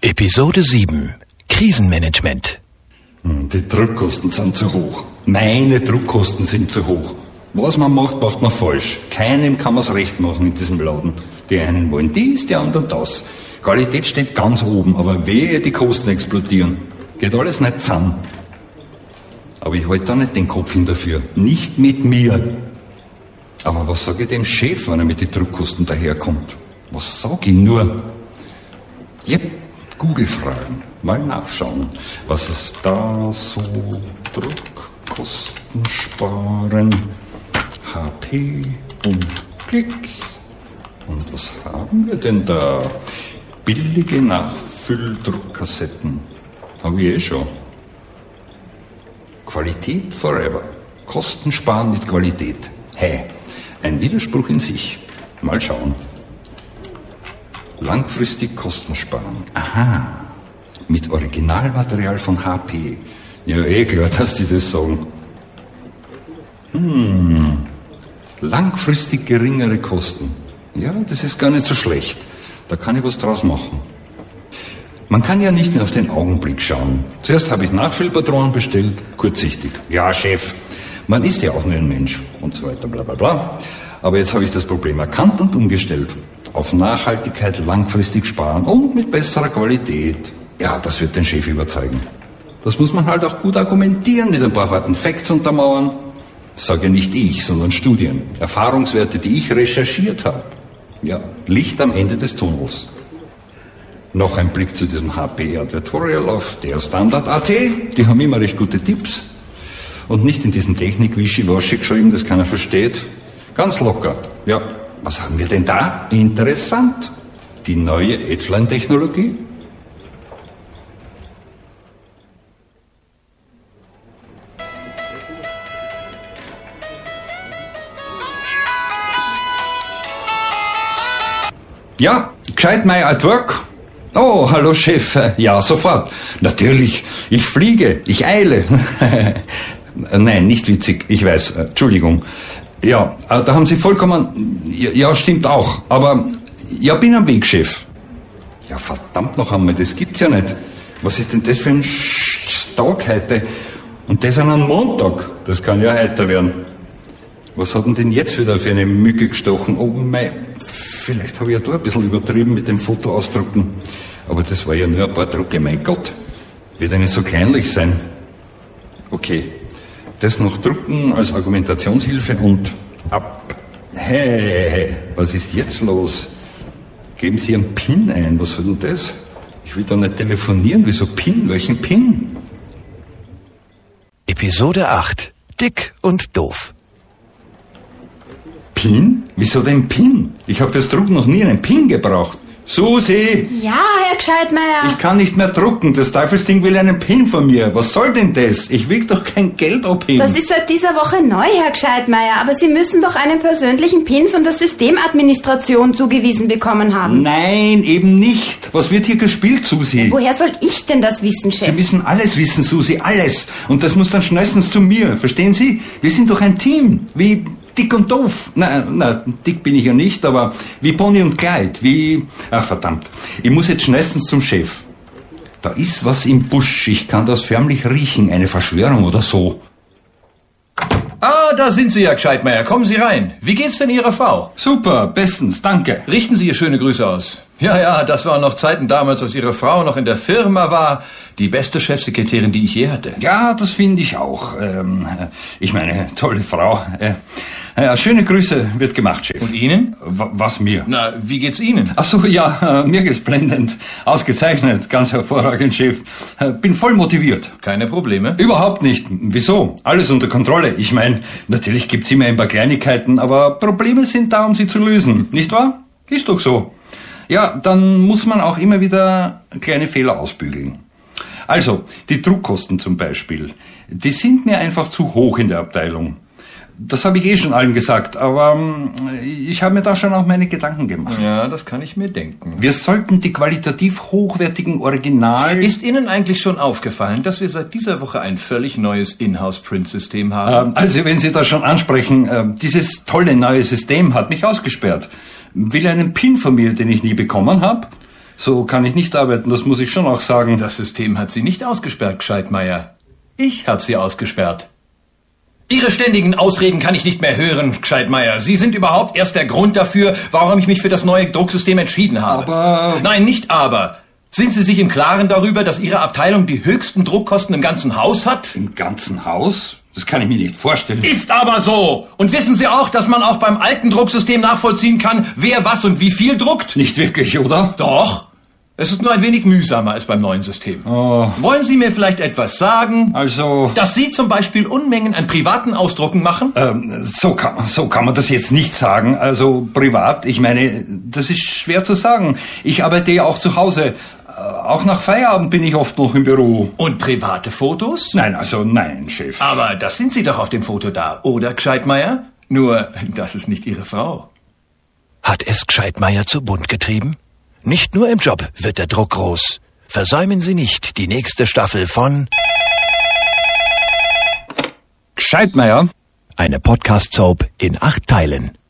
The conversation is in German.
Episode 7. Krisenmanagement. Die Druckkosten sind zu hoch. Meine Druckkosten sind zu hoch. Was man macht, macht man falsch. Keinem kann man es recht machen in diesem Laden. Die einen wollen dies, die anderen das. Qualität steht ganz oben, aber wehe, die Kosten explodieren. Geht alles nicht zusammen. Aber ich halte da nicht den Kopf hin dafür. Nicht mit mir. Aber was sage ich dem Chef, wenn er mit den Druckkosten daherkommt? Was sage ich nur? Yep. Google fragen, mal nachschauen, was ist da so, Druckkosten sparen, HP und Klick. Und was haben wir denn da? Billige Nachfülldruckkassetten. Habe ich schon. Qualität forever. Kosten sparen mit Qualität. Hey, ein Widerspruch in sich. Mal schauen. Langfristig Kosten sparen. Aha. Mit Originalmaterial von HP. Ja, klar, dass die das sagen. Langfristig geringere Kosten. Ja, das ist gar nicht so schlecht. Da kann ich was draus machen. Man kann ja nicht mehr auf den Augenblick schauen. Zuerst habe ich Nachfüllpatronen bestellt, kurzsichtig. Ja, Chef, man ist ja auch nur ein Mensch und so weiter, bla bla bla. Aber jetzt habe ich das Problem erkannt und umgestellt. Auf Nachhaltigkeit, langfristig sparen und mit besserer Qualität. Ja, das wird den Chef überzeugen. Das muss man halt auch gut argumentieren, mit ein paar harten Facts untermauern. Das sage ja nicht ich, sondern Studien. Erfahrungswerte, die ich recherchiert habe. Ja, Licht am Ende des Tunnels. Noch ein Blick zu diesem HP-Advertorial auf der Standard.at. Die haben immer recht gute Tipps. Und nicht in diesem Technik-Wischiwaschi geschrieben, das keiner versteht. Ganz locker. Ja. Was haben wir denn da? Interessant. Die neue Edgeline-Technologie? Ja, Gescheitmeier at work. Oh, hallo Chef. Ja, sofort. Natürlich. Ich fliege. Ich eile. Nein, nicht witzig. Ich weiß. Entschuldigung. Ja, da haben Sie vollkommen... Ja, stimmt auch. Aber, ja, bin am Weg, Chef. Ja, verdammt noch einmal, das gibt's ja nicht. Was ist denn das für ein Tag heute? Und das an einem Montag. Das kann ja heiter werden. Was hat denn jetzt wieder für eine Mücke gestochen? Oh mei, vielleicht habe ich ja da ein bisschen übertrieben mit dem Foto ausdrucken. Aber das war ja nur ein paar Drucke, mein Gott. Wird ja nicht so kleinlich sein. Okay. Das noch drucken als Argumentationshilfe und ab. Hey, was ist jetzt los? Geben Sie einen PIN ein. Was soll denn das? Ich will doch nicht telefonieren. Wieso PIN? Welchen PIN? Episode 8. Dick und doof. PIN? Wieso denn PIN? Ich habe fürs Drucken noch nie einen PIN gebraucht. Susi! Ja, Herr Gescheitmeier. Ich kann nicht mehr drucken. Das Teufelsding will einen PIN von mir. Was soll denn das? Ich will doch kein Geld abheben. Das ist seit dieser Woche neu, Herr Gescheitmeier. Aber Sie müssen doch einen persönlichen PIN von der Systemadministration zugewiesen bekommen haben. Nein, eben nicht. Was wird hier gespielt, Susi? Woher soll ich denn das wissen, Chef? Sie müssen alles wissen, Susi, alles. Und das muss dann schnellstens zu mir. Verstehen Sie? Wir sind doch ein Team. Wie... Dick und doof. Na, dick bin ich ja nicht, aber wie Bonnie und Clyde, wie... Ach, verdammt. Ich muss jetzt schnellstens zum Chef. Da ist was im Busch. Ich kann das förmlich riechen. Eine Verschwörung oder so. Ah, da sind Sie ja, Gescheitmeier. Kommen Sie rein. Wie geht's denn Ihrer Frau? Super, bestens, danke. Richten Sie ihr schöne Grüße aus. Ja, das waren noch Zeiten damals, als Ihre Frau noch in der Firma war. Die beste Chefsekretärin, die ich je hatte. Ja, das finde ich auch. Ich meine, tolle Frau. Ja, schöne Grüße wird gemacht, Chef. Und Ihnen? Was mir? Na, wie geht's Ihnen? Ach so, ja, mir geht's blendend. Ausgezeichnet, ganz hervorragend, Chef. Bin voll motiviert. Keine Probleme? Überhaupt nicht. Wieso? Alles unter Kontrolle. Ich meine, natürlich gibt's immer ein paar Kleinigkeiten, aber Probleme sind da, um sie zu lösen. Nicht wahr? Ist doch so. Ja, dann muss man auch immer wieder kleine Fehler ausbügeln. Also, die Druckkosten zum Beispiel, die sind mir einfach zu hoch in der Abteilung. Das habe ich schon allen gesagt, aber ich habe mir da schon auch meine Gedanken gemacht. Ja, das kann ich mir denken. Wir sollten die qualitativ hochwertigen Original... Ist Ihnen eigentlich schon aufgefallen, dass wir seit dieser Woche ein völlig neues Inhouse-Print-System haben? Also, wenn Sie das schon ansprechen, dieses tolle neue System hat mich ausgesperrt. Will einen PIN von mir, den ich nie bekommen habe? So kann ich nicht arbeiten, das muss ich schon auch sagen. Das System hat Sie nicht ausgesperrt, Gscheidmeier. Ich habe Sie ausgesperrt. Ihre ständigen Ausreden kann ich nicht mehr hören, Gscheidmeier. Sie sind überhaupt erst der Grund dafür, warum ich mich für das neue Drucksystem entschieden habe. Aber... Nein, nicht aber. Sind Sie sich im Klaren darüber, dass Ihre Abteilung die höchsten Druckkosten im ganzen Haus hat? Im ganzen Haus? Das kann ich mir nicht vorstellen. Ist aber so. Und wissen Sie auch, dass man auch beim alten Drucksystem nachvollziehen kann, wer was und wie viel druckt? Nicht wirklich, oder? Doch. Es ist nur ein wenig mühsamer als beim neuen System. Oh. Wollen Sie mir vielleicht etwas sagen? Also... Dass Sie zum Beispiel Unmengen an privaten Ausdrucken machen? So kann man das jetzt nicht sagen. Also privat, ich meine, das ist schwer zu sagen. Ich arbeite ja auch zu Hause. Auch nach Feierabend bin ich oft noch im Büro. Und private Fotos? Nein, Chef. Aber das sind Sie doch auf dem Foto da, oder, Gscheidmeier? Nur, das ist nicht Ihre Frau. Hat es Gscheidmeier zu bunt getrieben? Nicht nur im Job wird der Druck groß. Versäumen Sie nicht die nächste Staffel von Gscheidmeier? Eine Podcast-Soap in 8 Teilen.